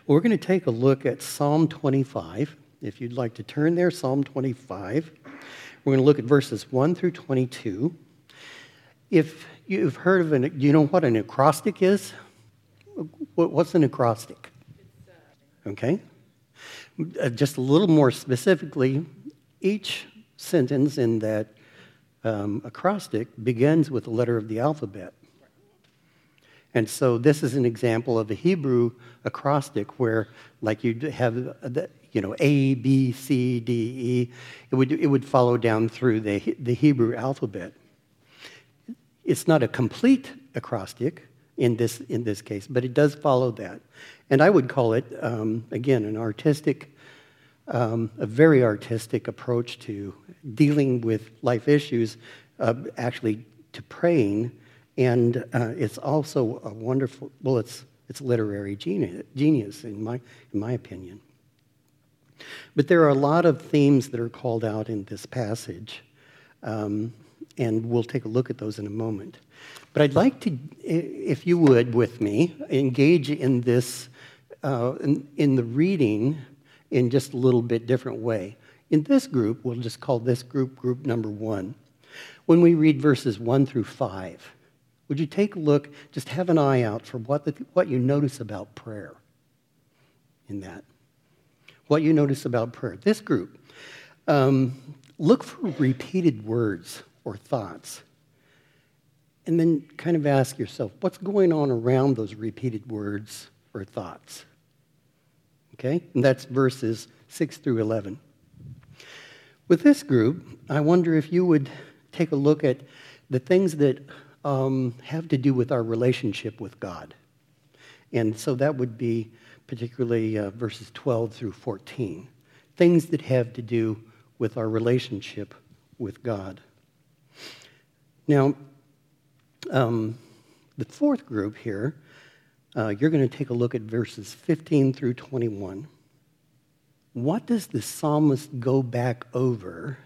We're going to take a look at Psalm 25. If you'd like to turn there, Psalm 25. We're going to look at verses 1 through 22. If you've heard of do you know what an acrostic is? What's an acrostic? Okay. Just a little more specifically, each sentence in that acrostic begins with a letter of the alphabet. And so this is an example of a Hebrew acrostic where, like you'd have A, B, C, D, E. It would follow down through the Hebrew alphabet. It's not a complete acrostic in this case, but it does follow that. And I would call it, again, an artistic, a very artistic approach to dealing with life issues, actually to praying. And it's also a wonderful, well, it's literary genius in my opinion. But there are a lot of themes that are called out in this passage, and we'll take a look at those in a moment. But I'd like to, if you would, with me, engage in this, in the reading in just a little bit different way. In this group, we'll just call this group number 1. When we read verses 1 through 5, would you take a look, just have an eye out for what you notice about prayer in that? What you notice about prayer. This group, look for repeated words or thoughts. And then kind of ask yourself, what's going on around those repeated words or thoughts? Okay? And that's verses 6 through 11. With this group, I wonder if you would take a look at the things that have to do with our relationship with God. And so that would be particularly verses 12 through 14. Things that have to do with our relationship with God. Now, the fourth group here, you're going to take a look at verses 15 through 21. What does the psalmist go back over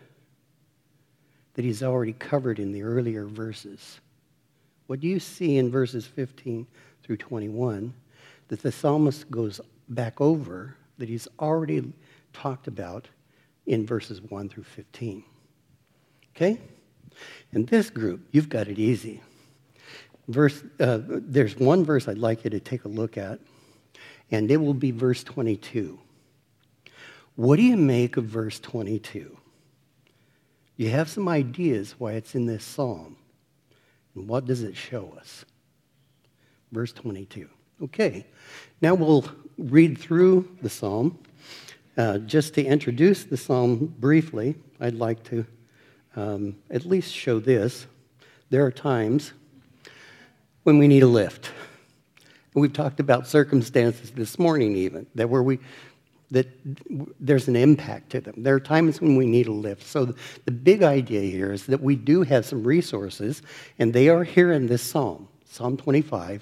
that he's already covered in the earlier verses? What do you see in verses 15 through 21 that the psalmist goes back over that he's already talked about in verses 1 through 15? Okay? In this group, you've got it easy. There's one verse I'd like you to take a look at, and it will be verse 22. What do you make of verse 22? You have some ideas why it's in this psalm. And what does it show us? Verse 22. Okay, now we'll read through the psalm. Just to introduce the psalm briefly, I'd like to at least show this. There are times when we need a lift. We've talked about circumstances this morning even, that there's an impact to them. There are times when we need a lift. So the big idea here is that we do have some resources, and they are here in this psalm, Psalm 25,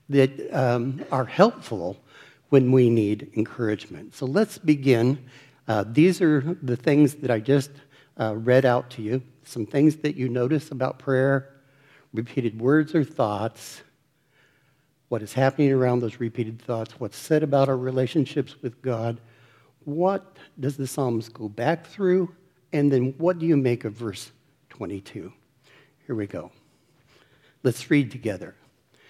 that are helpful when we need encouragement. So let's begin. These are the things that I just read out to you, some things that you notice about prayer, repeated words or thoughts, what is happening around those repeated thoughts, what's said about our relationships with God. What does the psalmist go back through? And then what do you make of verse 22? Here we go. Let's read together.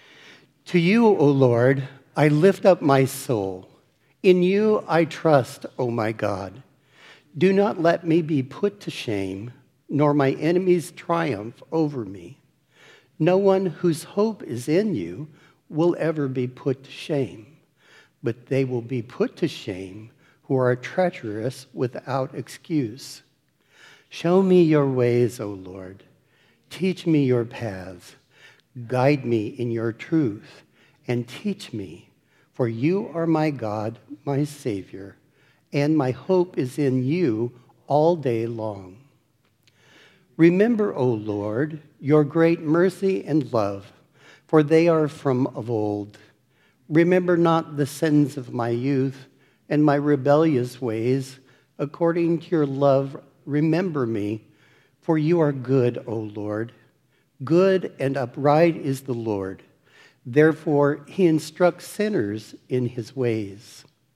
To you, O Lord, I lift up my soul. In you I trust, O my God. Do not let me be put to shame, nor my enemies triumph over me. No one whose hope is in you will ever be put to shame, but they will be put to shame who are treacherous without excuse. Show me your ways, O Lord. Teach me your paths. Guide me in your truth and teach me, for you are my God, my Savior, and my hope is in you all day long. Remember, O Lord, your great mercy and love, for they are from of old. Remember not the sins of my youth and my rebellious ways. According to your love, remember me, for you are good, O Lord. Good and upright is the Lord. Therefore, he instructs sinners in his ways.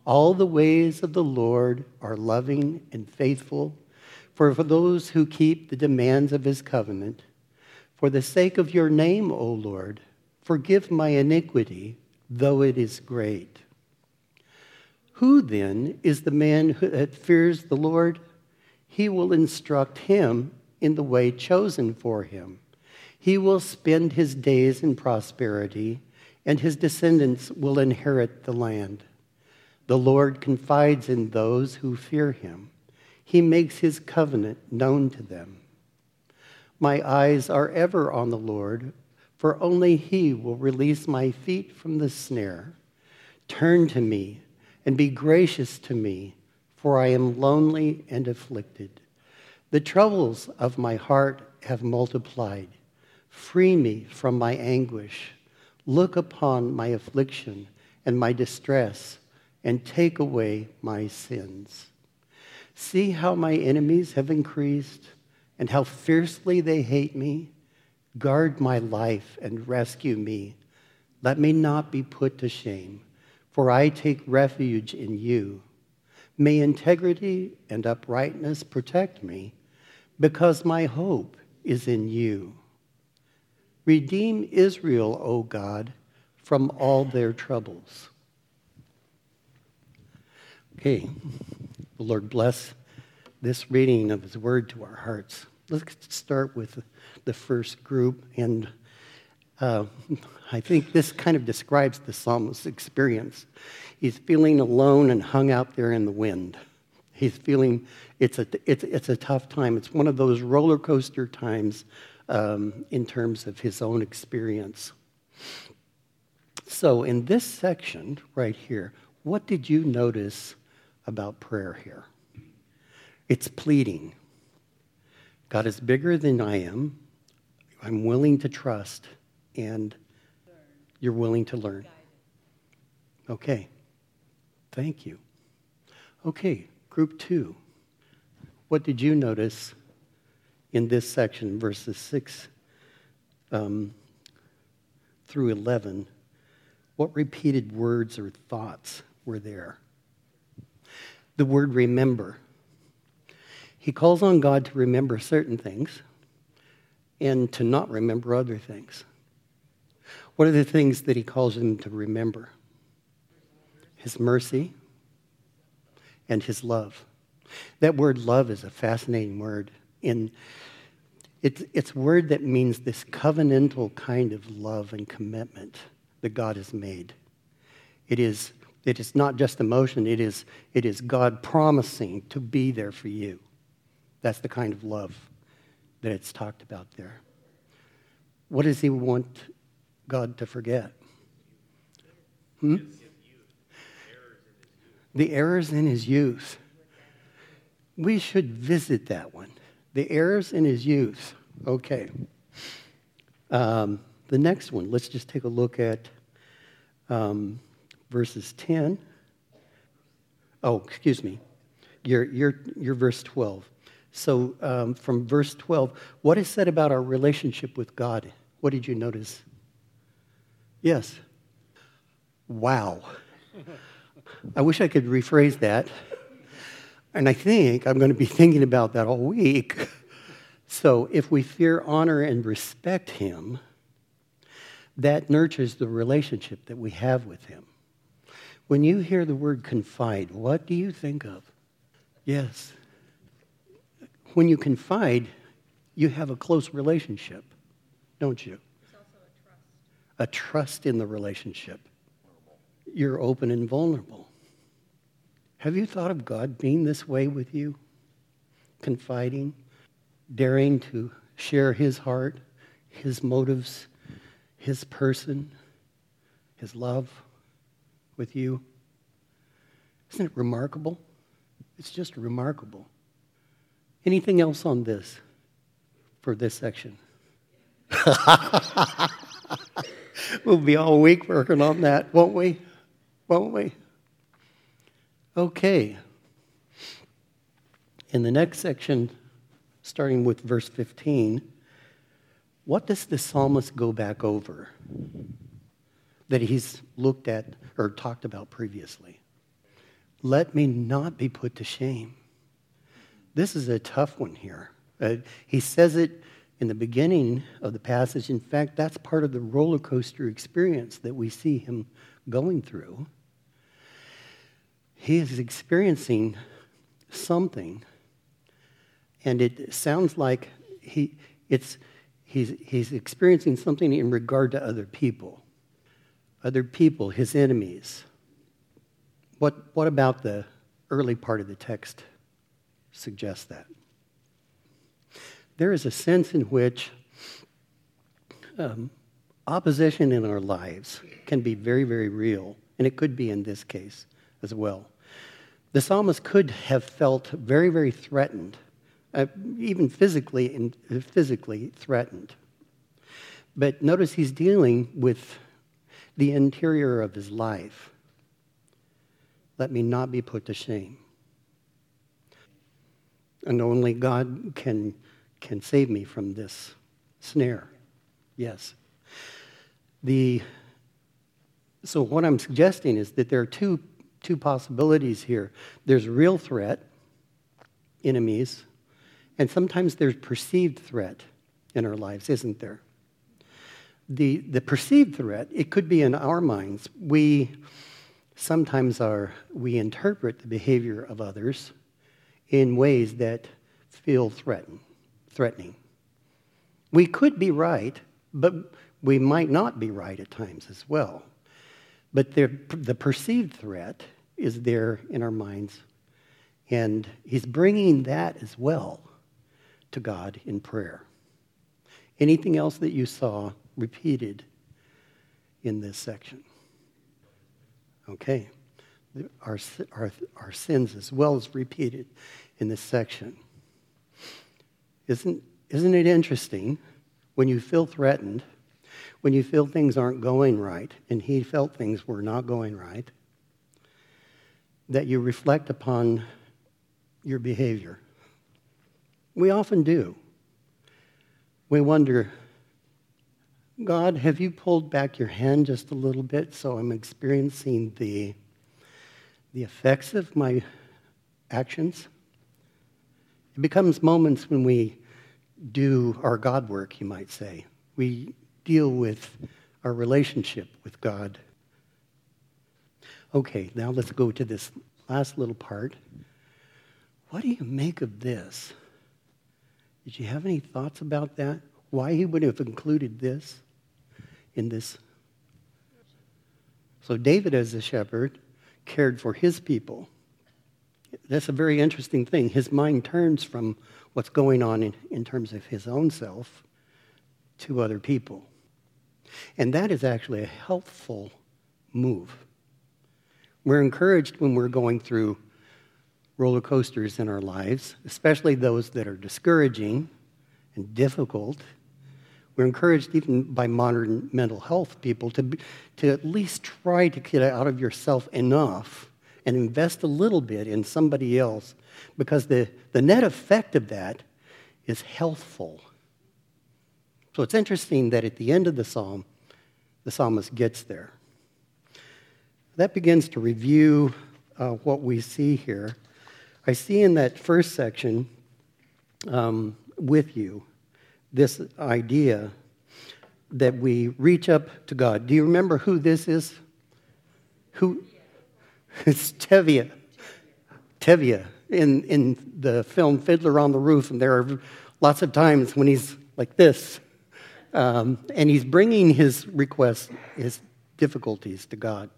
All the ways of the Lord are loving and faithful, for those who keep the demands of his covenant. For the sake of your name, O Lord, forgive my iniquity, though it is great. Who then is the man that fears the Lord? He will instruct him in the way chosen for him. He will spend his days in prosperity, and his descendants will inherit the land. The Lord confides in those who fear him. He makes his covenant known to them. My eyes are ever on the Lord, for only he will release my feet from the snare. Turn to me and be gracious to me, for I am lonely and afflicted. The troubles of my heart have multiplied. Free me from my anguish. Look upon my affliction and my distress, and take away my sins. See how my enemies have increased, and how fiercely they hate me. Guard my life and rescue me. Let me not be put to shame, for I take refuge in you. May integrity and uprightness protect me, because my hope is in you. Redeem Israel, O God, from all their troubles. Okay, the Lord bless this reading of his word to our hearts. Let's start with the first group, and I think this kind of describes the psalmist's experience. He's feeling alone and hung out there in the wind. He's feeling it's a tough time. It's one of those roller coaster times in terms of his own experience. So in this section right here, what did you notice about prayer here? It's pleading. God is bigger than I am. I'm willing to trust, and you're willing to learn. Okay. Thank you. Okay, group 2. What did you notice in this section, verses 6 through 11? What repeated words or thoughts were there? The word remember. He calls on God to remember certain things and to not remember other things. What are the things that he calls him to remember? His mercy and his love. That word love is a fascinating word. It's a word that means this covenantal kind of love and commitment that God has made. It is not just emotion, it is God promising to be there for you. That's the kind of love that it's talked about there. What does he want God to forget? The errors in his youth. We should visit that one. The errors in his youth. Okay. The next one, let's just take a look at verses 10. Oh, excuse me. Your verse 12. So from verse 12, what is said about our relationship with God? What did you notice? Yes. Wow. I wish I could rephrase that. And I think I'm going to be thinking about that all week. So if we fear, honor, and respect him, that nurtures the relationship that we have with him. When you hear the word confide, what do you think of? Yes. When you confide, you have a close relationship, don't you? It's also a trust. A trust in the relationship. You're open and vulnerable. Have you thought of God being this way with you? Confiding, daring to share his heart, his motives, his person, his love with you? Isn't it remarkable? It's just remarkable. Anything else on this for this section? We'll be all week working on that, won't we? Won't we? Okay. In the next section, starting with verse 15, what does the psalmist go back over that he's looked at or talked about previously? Let me not be put to shame. This is a tough one here. He says it in the beginning of the passage. In fact, that's part of the roller coaster experience that we see him going through. He is experiencing something, and it sounds like he's experiencing something in regard to other people, his enemies. What about the early part of the text suggests that? There is a sense in which opposition in our lives can be very, very real, and it could be in this case as well. The psalmist could have felt very, very threatened, even physically threatened. But notice he's dealing with the interior of his life. Let me not be put to shame. And only God can save me from this snare. Yes. So what I'm suggesting is that there are two possibilities here. There's real threat, enemies, and sometimes there's perceived threat in our lives, isn't there? The perceived threat, it could be in our minds. We interpret the behavior of others in ways that feel threatening. We could be right, but we might not be right at times as well. But the perceived threat is there in our minds, and he's bringing that as well to God in prayer. Anything else that you saw repeated in this section? Okay. Our sins as well as repeated in this section. Isn't it interesting when you feel threatened, when you feel things aren't going right, and he felt things were not going right, that you reflect upon your behavior? We often do. We wonder, God, have you pulled back your hand just a little bit so I'm experiencing the effects of my actions? It becomes moments when we do our God work, you might say. We deal with our relationship with God. Okay, now let's go to this last little part. What do you make of this? Did you have any thoughts about that? Why he would have included this in this? So David, as a shepherd, cared for his people. That's a very interesting thing. His mind turns from what's going on in terms of his own self to other people. And that is actually a helpful move. We're encouraged when we're going through roller coasters in our lives, especially those that are discouraging and difficult. We're encouraged even by modern mental health people to at least try to get out of yourself enough and invest a little bit in somebody else, because the net effect of that is healthful. So it's interesting that at the end of the psalm, the psalmist gets there. That begins to review what we see here. I see in that first section with you this idea that we reach up to God. Do you remember who this is? Who? It's Tevye. Tevye in the film Fiddler on the Roof, and there are lots of times when he's like this, and he's bringing his requests, his difficulties to God.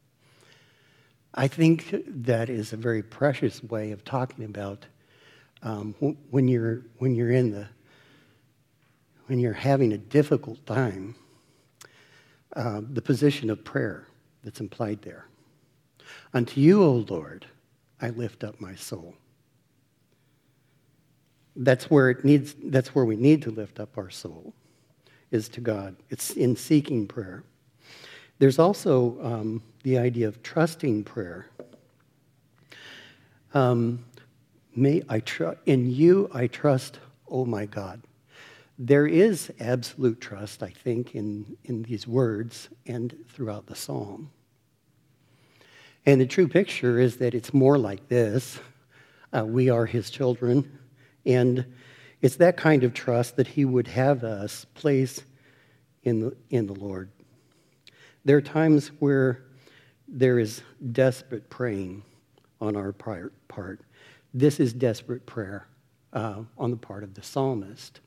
I think that is a very precious way of talking about when you're having a difficult time, the position of prayer that's implied there. Unto you, O Lord, I lift up my soul. That's where we need to lift up our soul, is to God. It's in seeking prayer. There's also the idea of trusting prayer. In you I trust, oh my God. There is absolute trust, I think, in these words and throughout the psalm. And the true picture is that it's more like this. We are his children, and it's that kind of trust that he would have us place in the Lord. There are times where there is desperate praying on our part. This is desperate prayer on the part of the psalmist.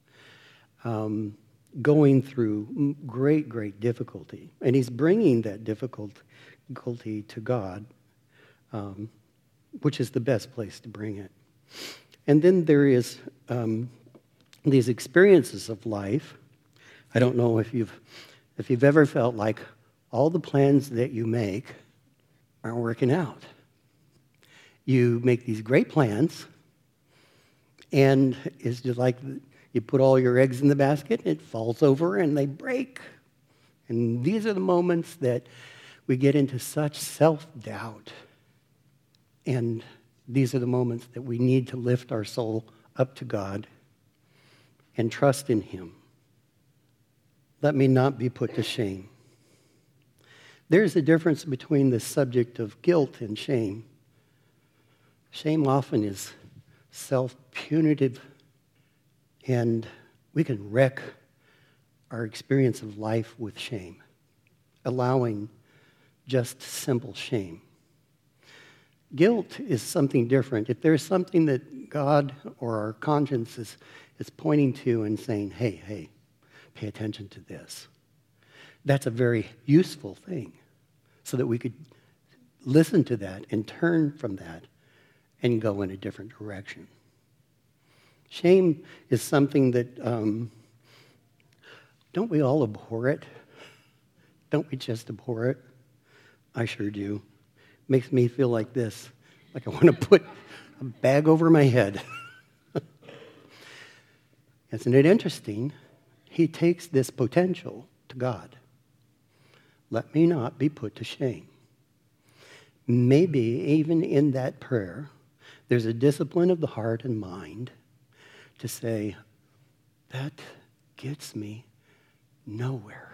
Going through great, great difficulty. And he's bringing that difficulty to God, which is the best place to bring it. And then there is these experiences of life. I don't know if you've ever felt like all the plans that you make aren't working out. You make these great plans, and it's just like you put all your eggs in the basket, and it falls over, and they break. And these are the moments that we get into such self-doubt. And these are the moments that we need to lift our soul up to God and trust in him. Let me not be put to shame. There's a difference between the subject of guilt and shame. Shame often is self-punitive, and we can wreck our experience of life with shame, allowing just simple shame. Guilt is something different. If there's something that God or our conscience is pointing to and saying, hey, pay attention to this, that's a very useful thing, so that we could listen to that and turn from that and go in a different direction. Shame is something that, don't we all abhor it? Don't we just abhor it? I sure do. Makes me feel like this, like I want to put a bag over my head. Isn't it interesting? He takes this potential to God. Let me not be put to shame. Maybe even in that prayer, there's a discipline of the heart and mind to say, that gets me nowhere.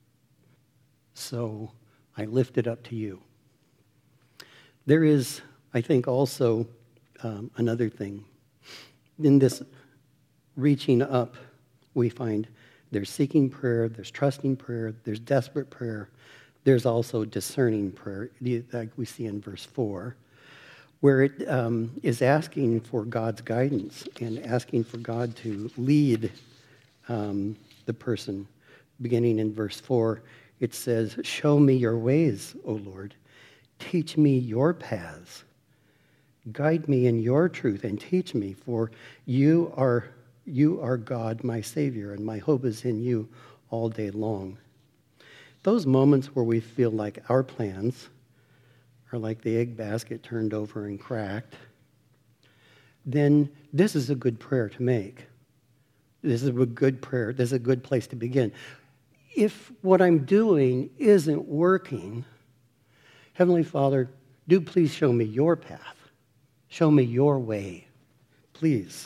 So I lift it up to you. There is, I think, also another thing. In this reaching up, we find there's seeking prayer, there's trusting prayer, there's desperate prayer, there's also discerning prayer, like we see in verse 4, where it is asking for God's guidance and asking for God to lead the person. Beginning in verse 4, it says, "Show me your ways, O Lord. Teach me your paths. Guide me in your truth and teach me, for you are God, my Savior, and my hope is in you all day long." Those moments where we feel like our plans are like the egg basket turned over and cracked, then this is a good prayer to make. This is a good prayer. This is a good place to begin. If what I'm doing isn't working, Heavenly Father, do please show me your path. Show me your way, please.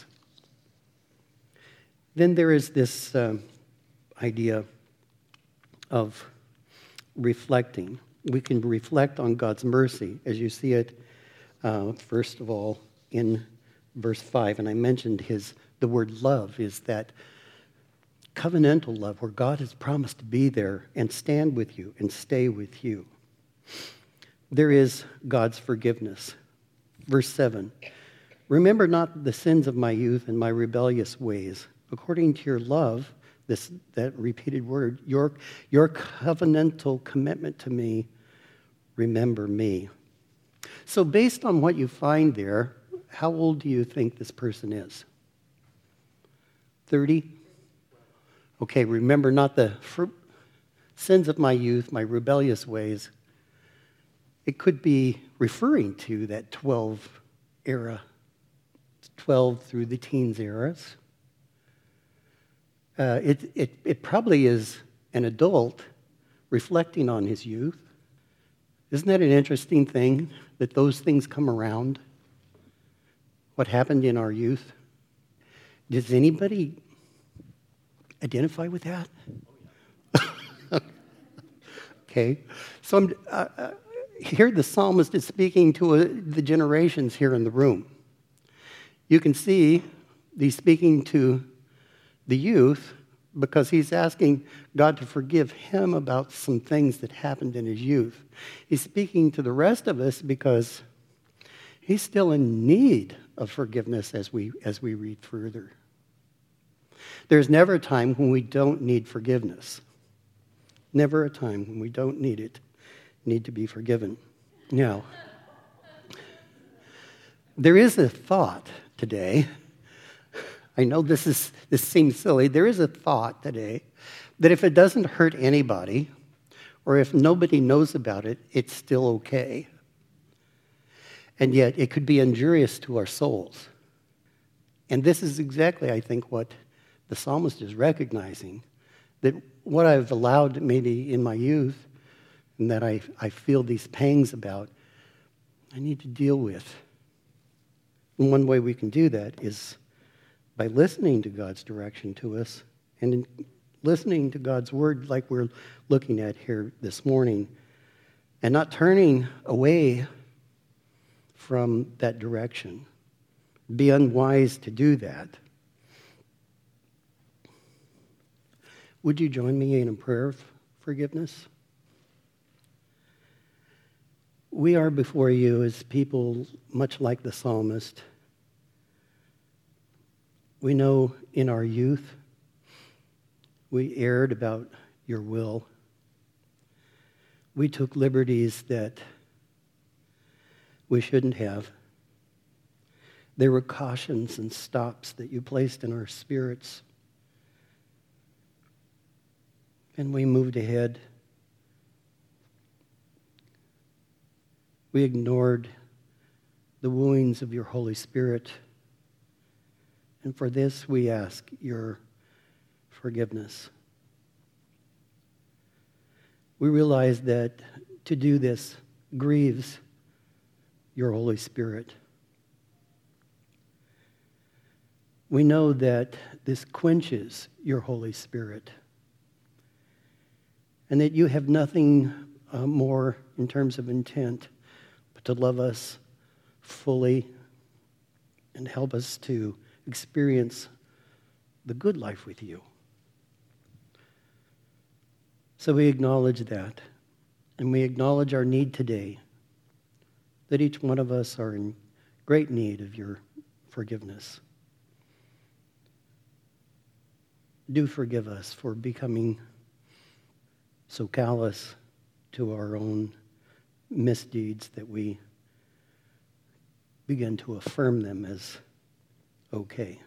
Then there is this idea of reflecting. We can reflect on God's mercy, as you see it, first of all, in verse 5. And I mentioned the word love is that covenantal love where God has promised to be there and stand with you and stay with you. There is God's forgiveness. Verse 7, "Remember not the sins of my youth and my rebellious ways. According to your love," that repeated word, your covenantal commitment to me, remember me. So based on what you find there, how old do you think this person is? 30? Okay, remember not the sins of my youth, my rebellious ways. It could be referring to that 12 era, 12 through the teens eras. It probably is an adult reflecting on his youth. Isn't that an interesting thing, that those things come around? What happened in our youth? Does anybody identify with that? Okay. So here the psalmist is speaking to the generations here in the room. You can see he's speaking to the youth because he's asking God to forgive him about some things that happened in his youth. He's speaking to the rest of us because he's still in need of forgiveness as we read further. There's never a time when we don't need forgiveness. Never a time when we don't need to be forgiven. Now, there is a thought today. I know this seems silly. There is a thought today that if it doesn't hurt anybody, or if nobody knows about it, it's still okay. And yet it could be injurious to our souls. And this is exactly, I think, what the psalmist is recognizing, that what I've allowed maybe in my youth and that I feel these pangs about, I need to deal with. And one way we can do that is by listening to God's direction to us and in listening to God's word like we're looking at here this morning and not turning away from that direction. Be unwise to do that. Would you join me in a prayer of forgiveness? We are before you as people much like the psalmist. We know in our youth we erred about your will. We took liberties that we shouldn't have. There were cautions and stops that you placed in our spirits. And we moved ahead. We ignored the wooings of your Holy Spirit. And for this, we ask your forgiveness. We realize that to do this grieves your Holy Spirit. We know that this quenches your Holy Spirit and that you have nothing more in terms of intent but to love us fully and help us to experience the good life with you. So we acknowledge that, and we acknowledge our need today, that each one of us are in great need of your forgiveness. Do forgive us for becoming so callous to our own misdeeds that we begin to affirm them as okay.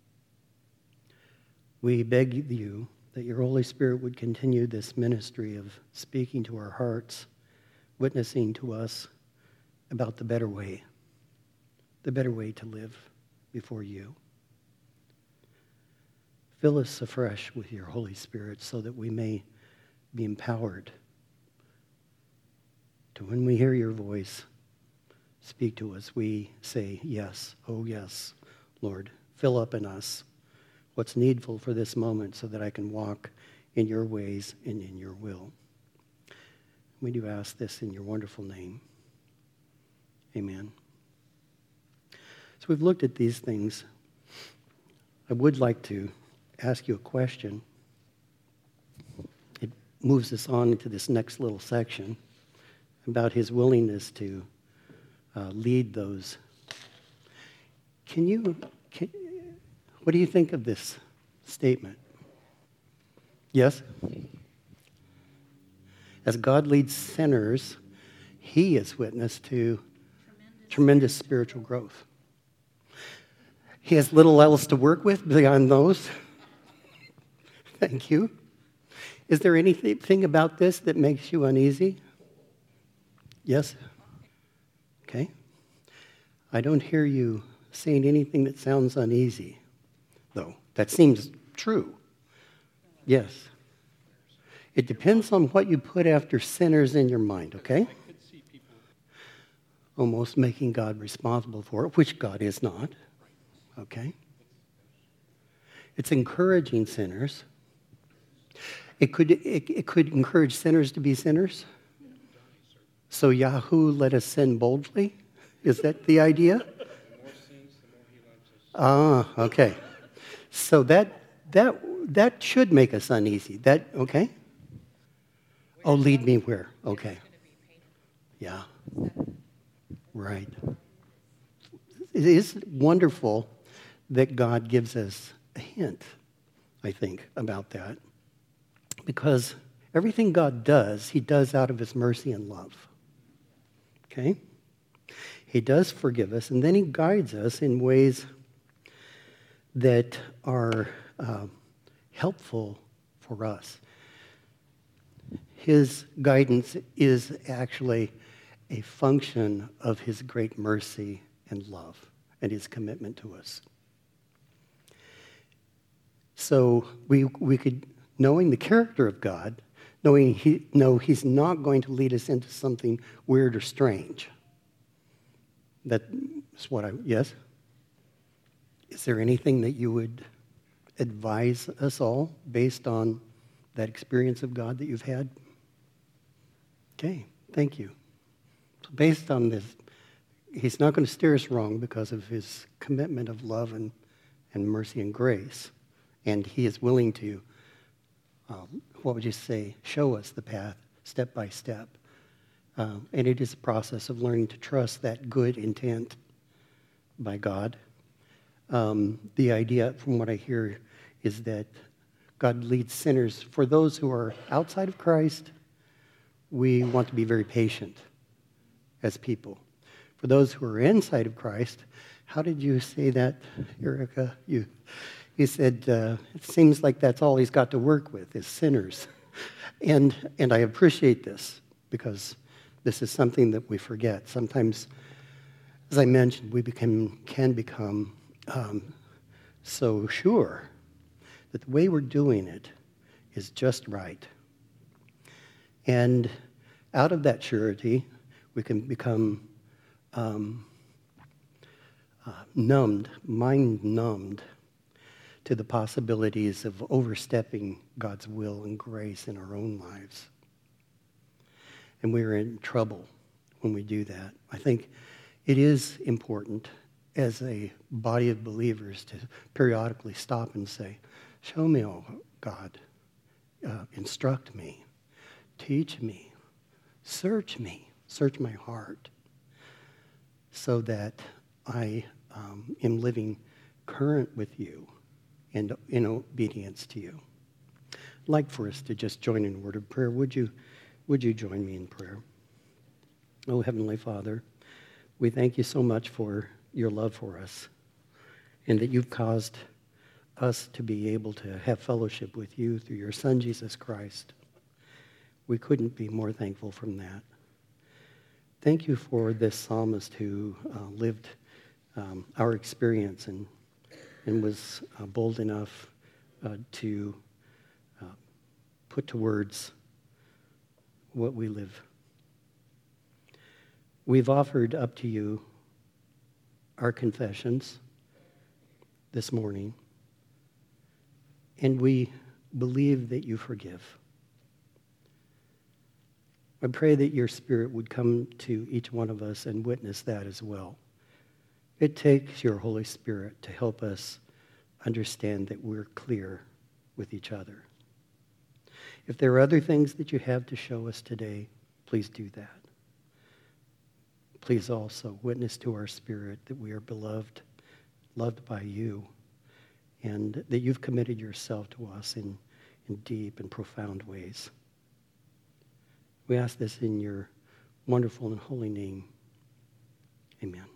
We beg you that your Holy Spirit would continue this ministry of speaking to our hearts, witnessing to us about the better way to live before you. Fill us afresh with your Holy Spirit so that we may be empowered to, when we hear your voice speak to us, we say, yes, oh yes, Lord, fill up in us what's needful for this moment so that I can walk in your ways and in your will. We do ask this in your wonderful name. Amen. So we've looked at these things. I would like to ask you a question. It moves us on into this next little section about his willingness to lead those. What do you think of this statement? Yes? As God leads sinners, he is witness to tremendous spiritual growth. He has little else to work with beyond those. Thank you. Is there anything about this that makes you uneasy? Yes? Okay. I don't hear you saying anything that sounds uneasy, though. That seems true. Yes. It depends on what you put after sinners in your mind, okay? Almost making God responsible for it, which God is not. Okay? It's encouraging sinners. It could encourage sinners to be sinners. So Yahoo let us sin boldly? Is that the idea? The more sins, the more he loves us. Ah, okay. So that should make us uneasy. That okay? Oh, lead me where? Okay. Yeah. Right. It is wonderful that God gives us a hint, I think, about that. Because everything God does, he does out of his mercy and love. Okay? He does forgive us, and then he guides us in ways that are helpful for us. His guidance is actually a function of his great mercy and love and his commitment to us. So we could, knowing the character of God, knowing he's not going to lead us into something weird or strange. That's what yes? Is there anything that you would advise us all based on that experience of God that you've had? Okay, thank you. So based on this, he's not going to steer us wrong because of his commitment of love and mercy and grace. And he is willing to, what would you say, show us the path step by step. And it is a process of learning to trust that good intent by God. The idea, from what I hear, is that God leads sinners. For those who are outside of Christ, we want to be very patient as people. For those who are inside of Christ, how did you say that, Erica? You said it seems like that's all he's got to work with is sinners. And I appreciate this because this is something that we forget. Sometimes, as I mentioned, we can become so sure that the way we're doing it is just right. And out of that surety, we can become mind numbed to the possibilities of overstepping God's will and grace in our own lives. And we're in trouble when we do that. I think it is important as a body of believers to periodically stop and say, show me, oh God, instruct me, teach me, search my heart, so that I am living current with you and in obedience to you. I'd like for us to just join in a word of prayer. Would you join me in prayer? Oh, Heavenly Father, we thank you so much for your love for us and that you've caused us to be able to have fellowship with you through your Son, Jesus Christ. We couldn't be more thankful from that. Thank you for this psalmist who lived our experience and was bold enough to put to words what we live. We've offered up to you our confessions this morning, and we believe that you forgive. I pray that your Spirit would come to each one of us and witness that as well. It takes your Holy Spirit to help us understand that we're clear with each other. If there are other things that you have to show us today, please do that. Please also witness to our spirit that we are beloved, loved by you, and that you've committed yourself to us in deep and profound ways. We ask this in your wonderful and holy name. Amen.